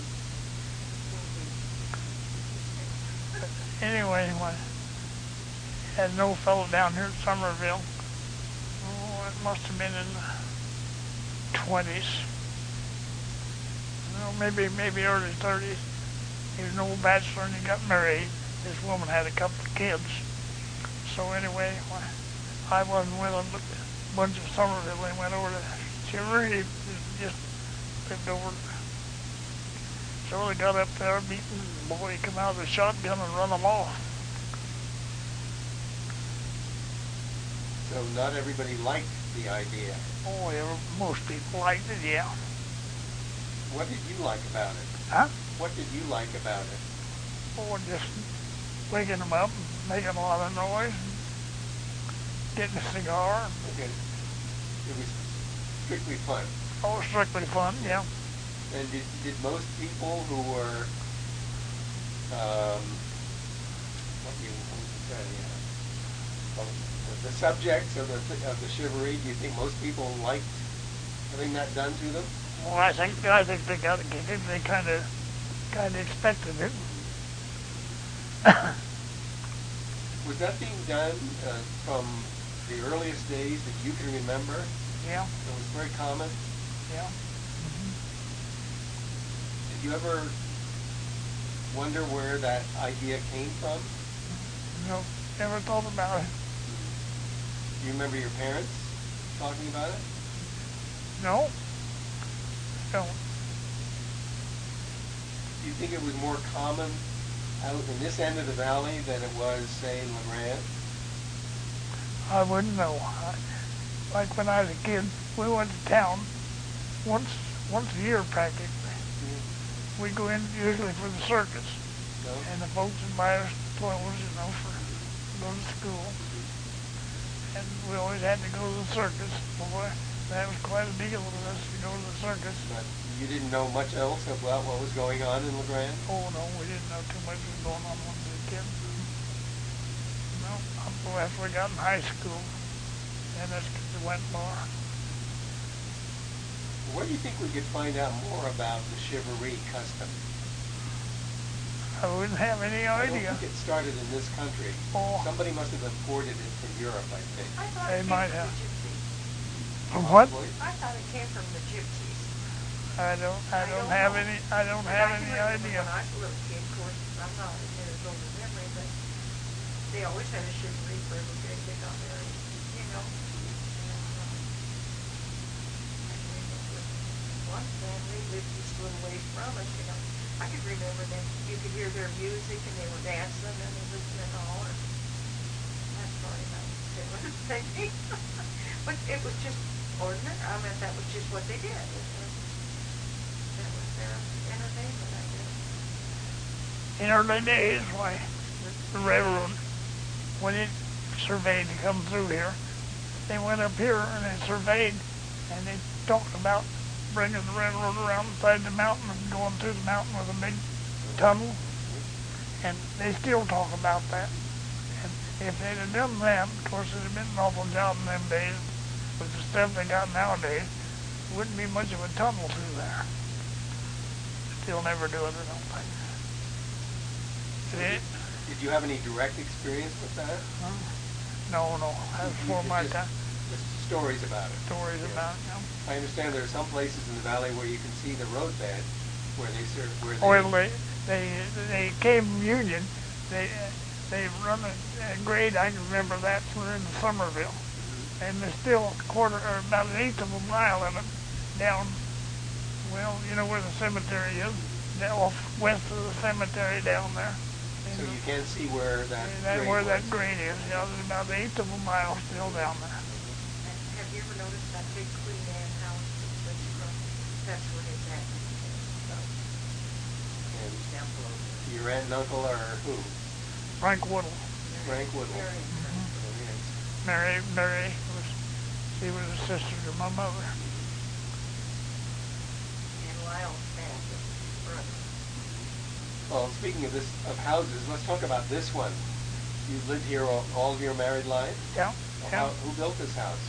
Anyway, when had an old fellow down here at Somerville. Oh, it must have been in the 20s. No, maybe early 30s. He was an old bachelor and he got married. This woman had a couple of kids. So anyway, when I wasn't with him, but a bunch of Somerville, they went over to Shivery. He just lived over. So they got up there beating. Boy, he come out with a shotgun and run them off. So not everybody liked the idea. Oh, yeah, most people liked it, yeah. What did you like about it? Huh? What did you like about it? Oh, just waking them up and making a lot of noise and getting a cigar. Okay. It was strictly fun. Oh, strictly fun, yeah. And did most people who were, what would you say, the subjects of the shivery, do you think most people liked having that done to them? Well, I think they got it. They kind of expected it. Was that being done from the earliest days that you can remember? Yeah, It was very common. yeah. Did you ever wonder where that idea came from? No, never thought about it. Do you remember your parents talking about it? No, don't. Do you think it was more common out in this end of the valley than it was, say, in LeGrand? I wouldn't know. Like when I was a kid, we went to town once a year practically. We go in usually for the circus, No? and the folks would buy us clothes, you know, for go to school. And we always had to go to the circus. Boy, that was quite a deal to us to go to the circus. But you didn't know much else about what was going on in LeGrand? Oh no, we didn't know too much was going on when we were kids. No, until after we got in high school, and that's because we went more. Where do you think we could find out more about the shivery custom? I wouldn't have any I don't idea. think it started in this country. Oh. Somebody must have imported it from Europe, I think. I thought They it came might from have. the gypsies. From what? Possibly. I thought it came from the gypsies. I don't have know. any But I can remember idea. when I was a little kid, of course, I'm not as near as old as memory, but they always had a shivery for every day they got married, you know. And, I can remember one family lived just a little ways from us, you know. I could remember them, you could hear their music and they were dancing and listening and all, and that's probably not similar thing. But it was just ordinary, I mean, that was just what they did. That was their entertainment, I guess. In early days, why, the railroad, when it surveyed to come through here, they went up here and they surveyed, and they talked about bringing the railroad around the side of the mountain and going through the mountain with a big tunnel, and they still talk about that. And if they'd have done that, of course, it'd have been an awful job in them days. With the stuff they got nowadays, there wouldn't be much of a tunnel through there. They'll never do it, I don't think. Did you have any direct experience with that? No, that's before my time. Just stories about it. Stories about it, you know. I understand there are some places in the valley where you can see the roadbed where they serve, where they... Well, they came from Union. they run a grade. I can remember that we're in Somerville, and there's still a quarter or about an eighth of a mile of it down. Well, you know where the cemetery is, off west of the cemetery down there. So you can't see where that grade where was. that grade is. Yeah, there's about an eighth of a mile still down there. And have you ever noticed that big Queen Anne house that's across? That's where his aunt is. So, And down below. your aunt and uncle are who? Frank Woodle. Frank Woodle. Very interesting. Mary she was a sister to my mother. And Lyle's dad was his brother. Well, speaking of houses, let's talk about this one. You lived here all of your married life? Yeah. Who built this house?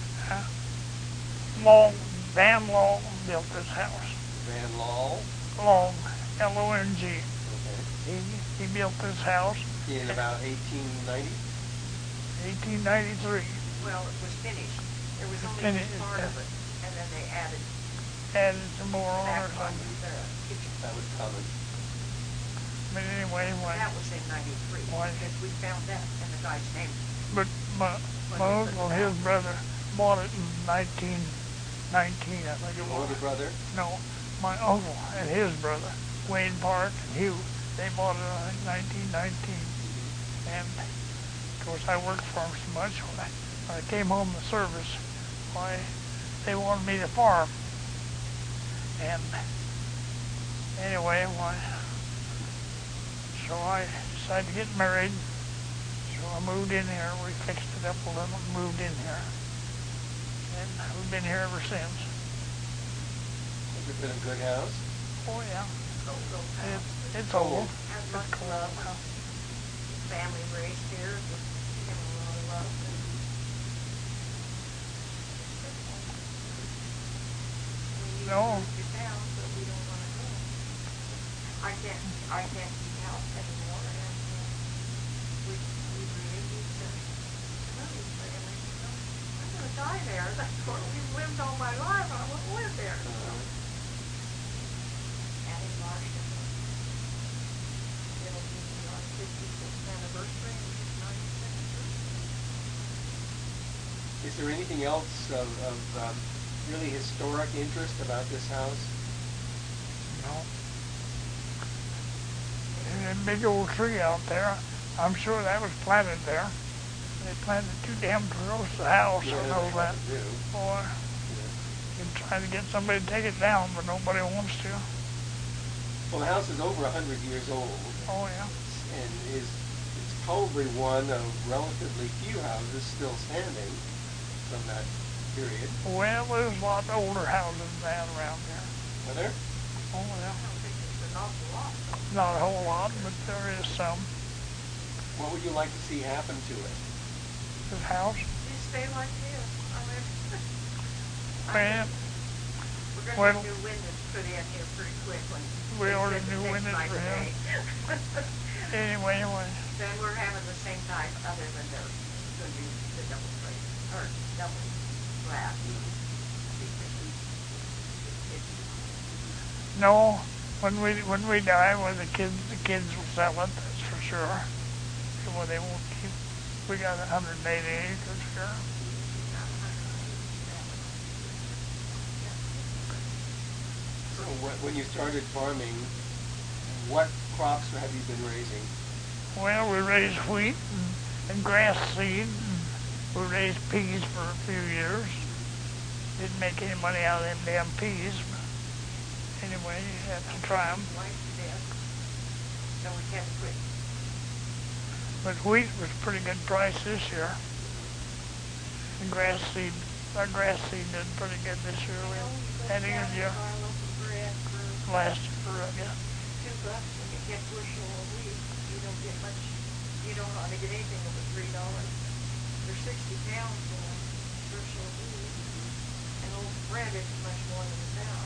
Van Long built this house. Van Law? Long, L-O-N-G. Okay. He built this house In about 1890? 1893. Well, it was finished. There was only Finished, one part of it, and then they added Added some more on back or on something. the kitchen. That was common. But anyway, That was in 93, Why? because we found that, and the guy's name. but my uncle and his brother bought it in 1919, I think it Your was. older brother? No, my uncle and his brother, Wayne Park and Hugh, they bought it in 1919. And of course I worked for them so much. When I came home from service, why, they wanted me to farm. And anyway, so I decided to get married. So I moved in here. We fixed it up a little and moved in here. And we've been here ever since. Has it been a good house? Oh yeah, Old house. it's old. Has It's much cold. love. Family raised here, just give them a lot of love. We No. moved it down, but we don't want to go. I can't eat out anymore, and we really need to move. But I'm going to die there. That's where we've lived all my life. I want to live there. And in March, it'll be our 56th anniversary, and his 97th birthday. Is there anything else of really historic interest about this house? No. And a big old tree out there. I'm sure that was planted there. They planted too damn close to the house. I know that. They do. Boy, Yeah. you try to get somebody to take it down, but nobody wants to. Well, the house is over 100 years old, Oh yeah. and it's probably one of relatively few houses still standing from that period. Well, there's a lot of older houses down around here. Are there? Oh yeah. I don't think it's an awful lot. Not a whole lot, but there is some. What would you like to see happen to it? This house. You stay like this. I mean, Man, we're going to well- have new windows put in here pretty quick when We they ordered said new the next windows night for him. today. anyway. Then we're having the same type, other than they're going to do the double plate or double glass. No, when we die, when the kids will sell it. That's for sure. Well, they won't keep. We got 180 acres here. So when you started farming, what crops have you been raising? Well, we raised wheat and grass seed. And we raised peas for a few years. Didn't make any money out of them damn peas. But anyway, you have to try them. So we can't quit. But wheat was pretty good price this year. And grass seed, our grass seed did pretty good this year. We had a good year. Last year, yeah. $2 when you get bushel of wheat. You don't get much. You don't hardly get anything over $3. There's 60 pounds in a bushel of wheat. And old bread isn't much more than a pound.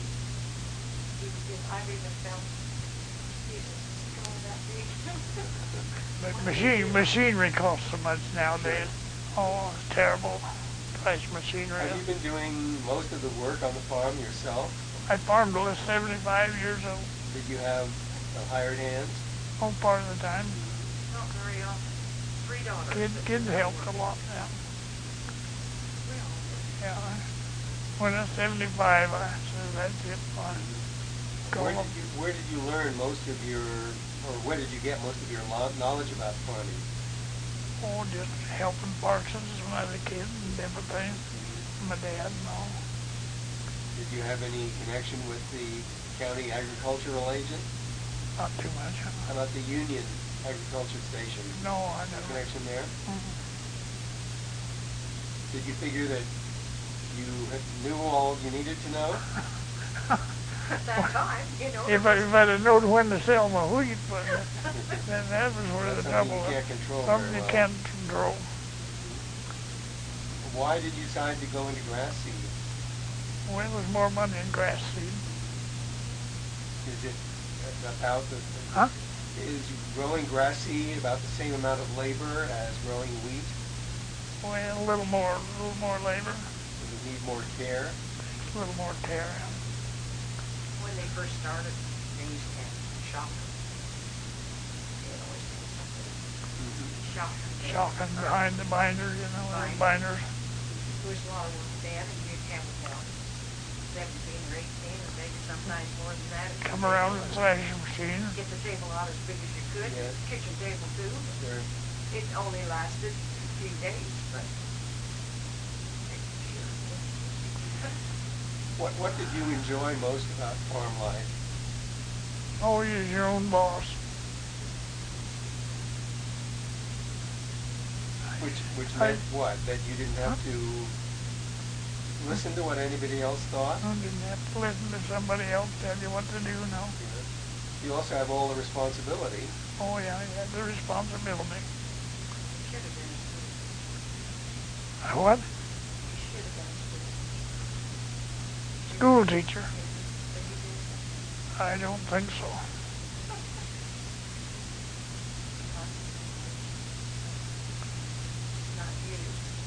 I've even found pieces going that big. But machinery costs so much nowadays. Oh, it's terrible price machinery. Have you been doing most of the work on the farm yourself? I farmed till I was 75 years old. Did you have hired hands? Oh, part of the time. No, not very often. 3 daughters. Kids helped a lot now. We all did. Yeah. When I was 75, I said, that's it. Where did you learn most of your, or where did you get most of your knowledge about farming? Oh, just helping Parsons when I was a kid and everything. My dad and all. Did you have any connection with the county agricultural agent? Not too much. How about the Union Agriculture Station? No, I No never. connection there? Mm-hmm. Did you figure that you knew all you needed to know? At that time, you know. If I'd have known when to sell my wheat, but then that was where the That's trouble something you was. can't control Something very you well. can't control. Why did you decide to go into grass seed? Well, there's more money in grass seed. Is it about the... Huh? Is growing grass seed about the same amount of labor as growing wheat? Well, a little more labor, Does it need more care? a little more tear. When they first started, they used to have shockers. They'd always say something. Shockers. Shocking behind the binder, you know, the binders. There was a lot of work then, and you'd have about 17 or 18, or maybe sometimes more than that. Come around with the thrashing machine. Get the table out as big as you could. Yes. Kitchen table too. Sure. It only lasted a few days, but it sure did. What did you enjoy most about farm life? Oh, you're your own boss. Which meant what? That you didn't have to listen to what anybody else thought? You didn't have to listen to somebody else tell you what to do, no. Yeah. You also have all the responsibility. Oh, yeah, you have the responsibility. Should have been a student. What? You should have been a student. School teacher? But you didn't. I don't think so. Not you.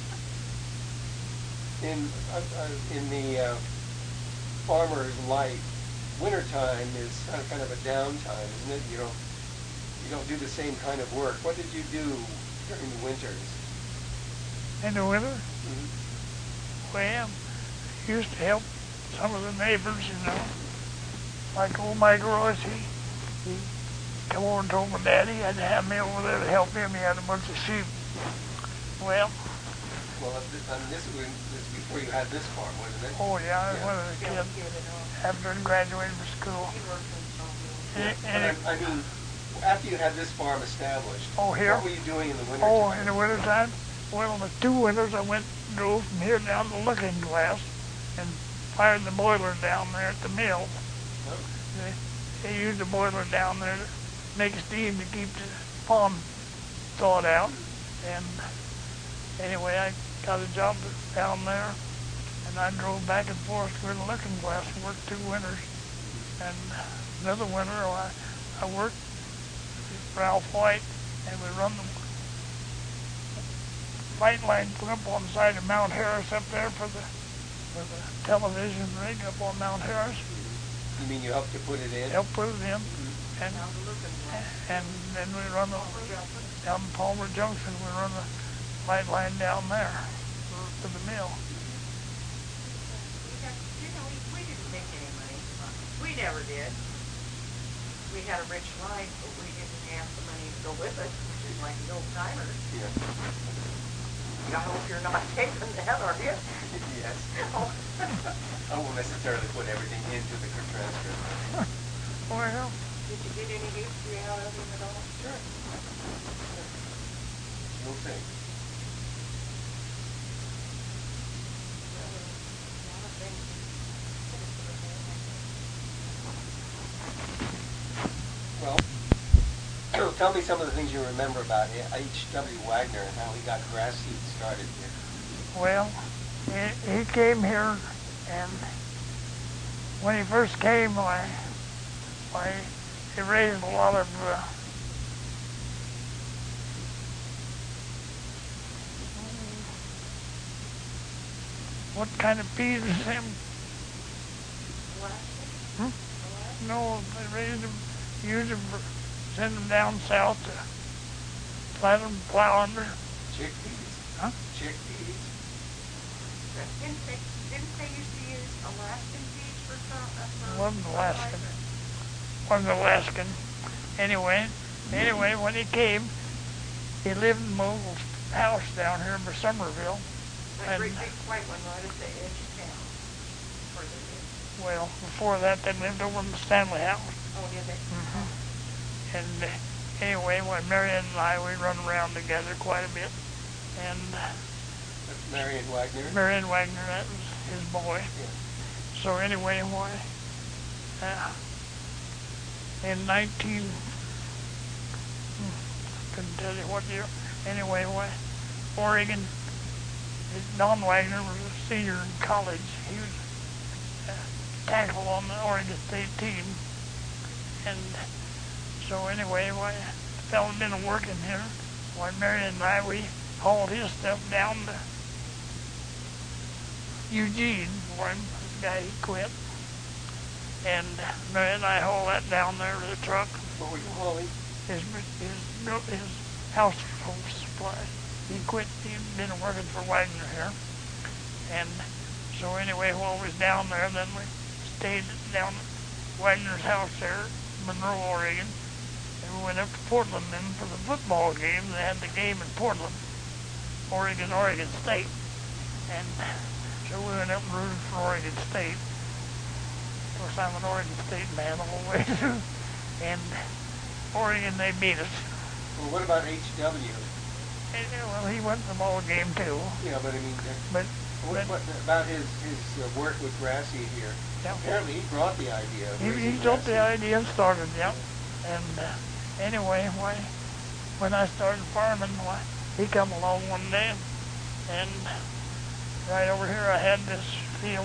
In the farmer's life, wintertime is kind of a downtime, isn't it? You don't do the same kind of work. What did you do during the winters? In the winter? Mm-hmm. Well, used to help some of the neighbors, you know. Like old Mike Royce, he come over and told my daddy he had to have me over there to help him. He had a bunch of sheep. Well, This was before you had this farm, wasn't it? oh yeah, I was Yeah. one of the Still kids get it on. after I graduated from school. He worked in sawmill. And But I mean, after you had this farm established, Oh, here? what were you doing in the winter? Oh, in the wintertime? Well, the 2 winters I drove from here down to Looking Glass and fired the boiler down there at the mill. Oh. They used the boiler down there to make steam to keep the pond thawed out. And anyway, I got a job down there, and I drove back and forth to the Looking Glass and worked 2 winters. And another winter, I worked with Ralph White, and we run the light line put up on the side of Mount Harris up there for the television rig up on Mount Harris. You mean you helped to put it in? Help put it in, Down to Looking Glass. and then we run Palmer Junction. down in Palmer Junction. We run the light line down there to the mill. We didn't make any money. We never did. We had a rich life, but we didn't have the money to go with it, which is like the old timers. Yeah. I hope you're not taking that, are you? Yes. Oh. I won't necessarily put everything into the transcript. Well, Did you get any history out of him at all? Sure. You'll see. Well, a lot of things you could have put in there, I think. Well, tell me some of the things you remember about H.W. Wagner and how he got grass seed started here. well, he came here, and when he first came, he raised a lot of what kind of peas is them? Alaska? No, they raised them, used them, send them down south let them plow under. Chickpeas. Huh? Chickpeas. Didn't they used to use Alaskan peas for It wasn't Alaskan. fertilizer? Wasn't Alaskan. Anyway, when he came, he lived in Mogel's house down here in Somerville. That great big white one right at the edge of town. Where they lived. Well, before that, they lived over in the Stanley house. Oh, did they? Mm-hmm. And anyway, when Marion and I, we run around together quite a bit. And That's Marion Wagner. Marion Wagner, that was his boy. Yeah. So anyway, in 19, couldn't tell you what year. Anyway, Oregon, Don Wagner was a senior in college. He was tackle on the Oregon State team. And so anyway, the fellow didn't work in here. When Marion and I, we hauled his stuff down to Eugene for him. The guy, he quit. And Marion and I hauled that down there to the truck. What were you hauling? His household supply. He quit. He'd been working for Wagner here. And so anyway, while we was down there, then we stayed down at Wagner's house there, Monroe, Oregon. And we went up to Portland then for the football game. They had the game in Portland, Oregon State. And so we went up and rooted for Oregon State. Of course, I'm an Oregon State man all the way through. And Oregon, they beat us. Well, what about H.W.? Well, he went to the ball game too. Yeah, but I mean, what about his work with Grassy here? Yeah. Apparently, he brought the idea. He took the idea and started, yeah. And anyway, when I started farming, he come along one day, and right over here I had this field.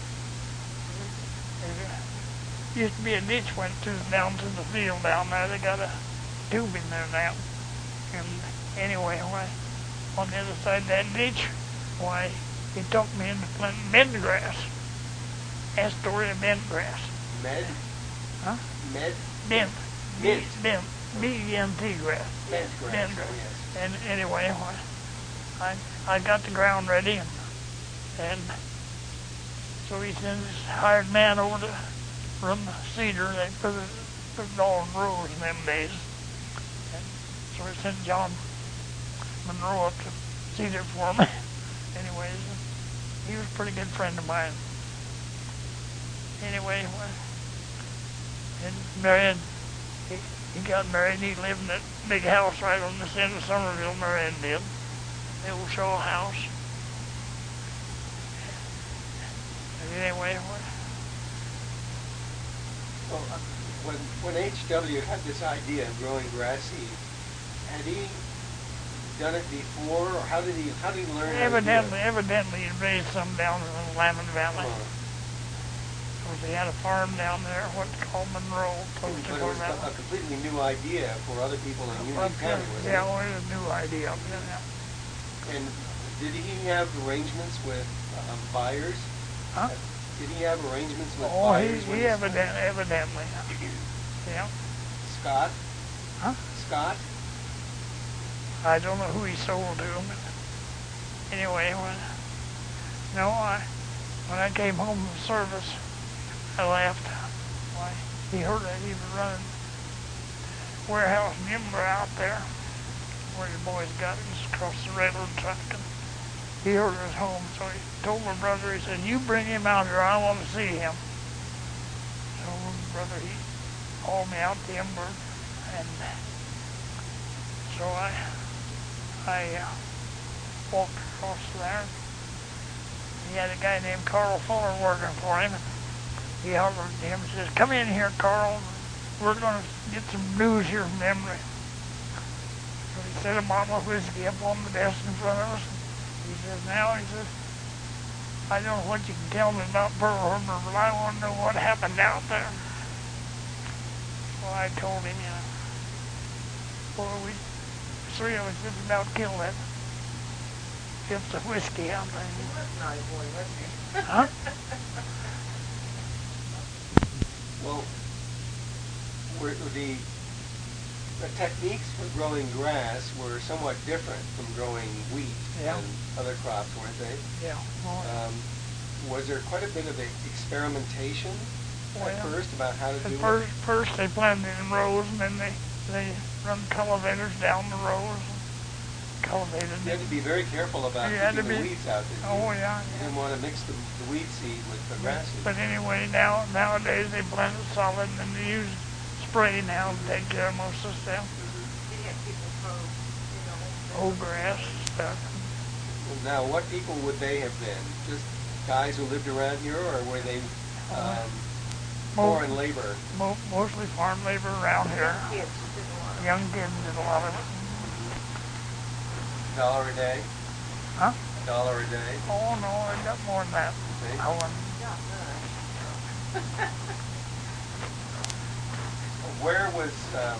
There used to be a ditch went down to the field down there. They got a tube in there now. And anyway, on the other side of that ditch, he took me into planting bendgrass. Astoria bentgrass. Med? Huh? Med? Bent. Mint. Bent. B-E-N-T grass. Bentgrass. Bentgrass. Oh, yes. And anyway, I got the ground ready, and so he sent his hired man over to run the cedar. They put it all in rows in them days. And so he sent John Monroe up to cedar for me. Anyways, he was a pretty good friend of mine. Anyway, and Marion, he got married. He lived in that big house right on this end of Somerville. Marion did. The old show house. And anyway, Well, when H.W. had this idea of growing grass seed, had he done it before, or how did he learn? Evidently, he raised some down in the Lamont Valley. He had a farm down there, what's called Monroe, close to But it was a completely new idea for other people in Union County, wasn't it? Yeah, it was a new idea. Yeah. And did he have arrangements with buyers? Huh? Did he have arrangements with buyers? He evidently. Yeah. Scott? Huh? Scott? I don't know who he sold to, but anyway, when I came home from service, I left. He heard that he was running warehouse timber out there where your boys got it, just across the railroad track. And he heard it was home, so he told my brother, he said, "You bring him out here, I want to see him." So my brother, he hauled me out to timber, and so I walked across there. He had a guy named Carl Fuller working for him. He hollered to him and says, "Come in here, Carl. We're going to get some news here from Emory." So he set a bottle of whiskey up on the desk in front of us. He says, "I don't know what you can tell me about Pearl Harbor, but I want to know what happened out there." So I told him, we three of us just about killed that fifth of whiskey out there. He was a naughty boy, wasn't he? Huh? Well, the techniques for growing grass were somewhat different from growing wheat Yeah. and other crops, weren't they? Yeah. Well, Was there quite a bit of experimentation at Well, first about how to at do first they planted in rows, and then they run cultivators down the rows, cultivated it? You had it. to be very careful about You had keeping to the be- weeds out, didn't you? Oh yeah. You didn't want to mix the weed seed with the grass seed. But anyway, nowadays they plant it solid, and then they use spray now to take care of most of the stuff. They had people grow, Old grass stuff. Well, now, what people would they have been? Just guys who lived around here, or were they foreign labor? Mostly farm labor around here. kids did a lot of Young kids did a lot of it. $1 a day? Huh? $1 a day? Oh no, I got more than that. See? I won. not much. Where was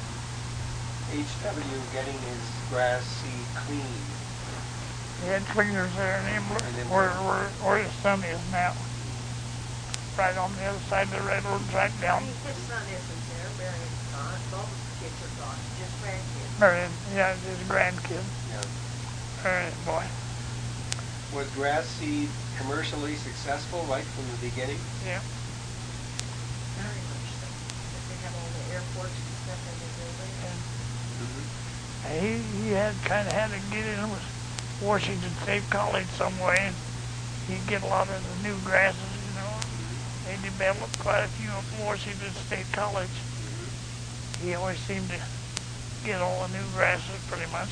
H.W. getting his grass seed cleaned? He had cleaners there, and where his son is now. Right on the other side of the railroad track down. His son isn't there, Marion's gone, both of the kids are gone, just grandkids. Marion, yeah, his grandkid. Yeah. Marion boy. Was grass seed commercially successful right from the beginning? Yeah. Very much so. But they have all the airports and stuff in the building. And he had to get in with Washington State College some way, and he'd get a lot of the new grasses, you know. They developed quite a few at Washington State College. He always seemed to get all the new grasses pretty much.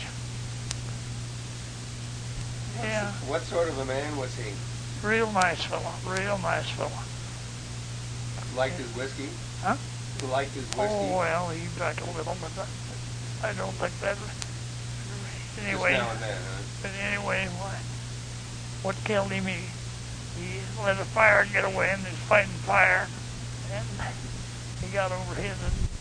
Yeah, What sort of a man was he? real nice fella, real nice fella. Liked his whiskey? Huh? Liked his whiskey? Oh, well, he drank a little, but I don't think that. Anyway, Just now and then, huh? but anyway, what killed him? He let a fire get away, and he was fighting fire, and he got overhit and